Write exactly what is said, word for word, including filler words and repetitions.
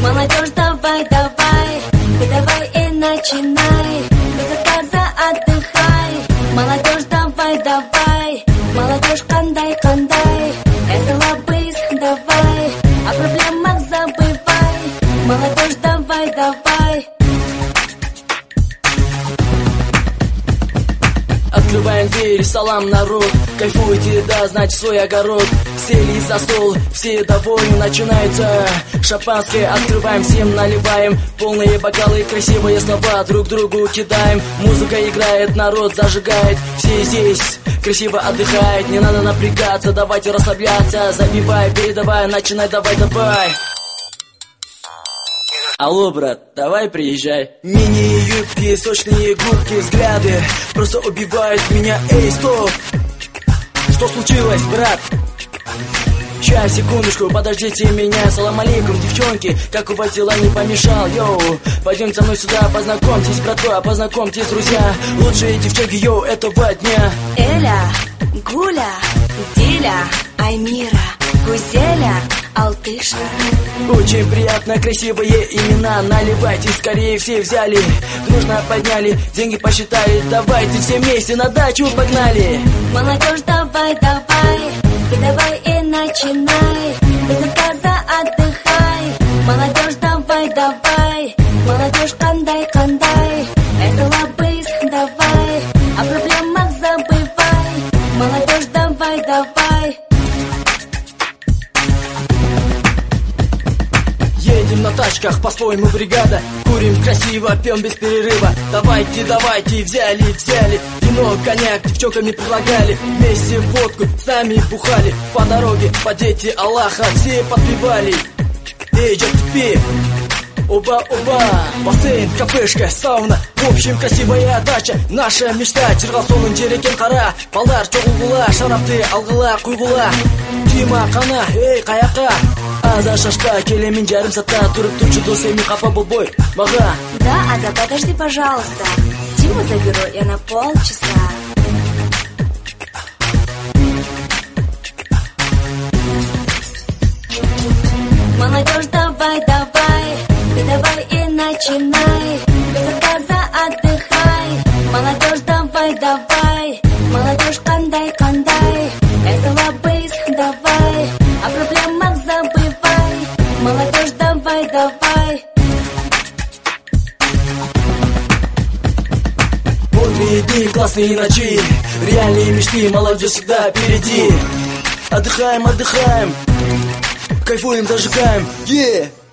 Молодежь, давай, давай, ты давай и начинай, без отказа отдыхай. Молодежь, давай, давай, молодежь, кандай, кандай, это лабыс, давай, о проблемах забывай. Молодежь, давай, давай. Открываем двери, салам, народ. Кайфуйте, да, значит свой огород. Сели за стол, все довольны. Начинается шампанское, открываем, всем наливаем. Полные бокалы, красивые слова друг другу кидаем. Музыка играет, народ зажигает. Все здесь красиво отдыхает. Не надо напрягаться, давайте расслабляться. Забивай, передавай, начинай, давай, давай. Алло, брат, давай приезжай. Мини-юбки, сочные губки, взгляды просто убивают меня. Эй, стоп! Что случилось, брат? Ща, секундочку, подождите меня. Салам алейкум, девчонки, как у вас дела, не помешал. Йоу, пойдем со мной сюда, познакомьтесь, братва, познакомьтесь, друзья. Лучшие девчонки, йоу, этого дня. Эля, Гуля, Диля, Аймира, Гузеля, Алтыша. Очень приятно, красивые имена. Наливайте, скорее все взяли, дружно подняли, деньги посчитали. Давайте все вместе на дачу погнали. Молодежь, давай, давай, ты давай и начинай, без отказа отдыхай. Молодежь, давай, давай, молодежь, кандай, кандай, это лабыс, давай, о проблемах забывай. Молодежь, давай, давай. Едем на тачках, по-своему бригада. Курим красиво, пьем без перерыва. Давайте, давайте, взяли, взяли. Вино, коньяк, девчонкам не предлагали. Вместе водку с нами бухали. По дороге, по дети Аллаха все подпевали. Эй, джатпи, оба-оба. Бассейн, кафешка, сауна. В общем, красивая дача, наша мечта. Чыргалсонун жерекен кара. Балдар чогулгула, шарапты алгыла, куйгула. Тима кана, эй, каяка. Аза шашпа, келемин жарым сатта. Туруп турчу дос, эми капа болбой мага. Да, Аза, подожди, пожалуйста. Тиму заберу я на полчаса. Молодежь, давай, давай, ты давай и начинай, без отказа отдыхай. Молодежь, давай, давай, молодежь, кандай, кандай, это лабыс, давай, о проблемах забывай. Молодежь, давай, давай. Бодрые дни, классные ночи, реальные мечты, молодежь всегда впереди. Отдыхаем, отдыхаем, кайфуем, зажигаем, yeah!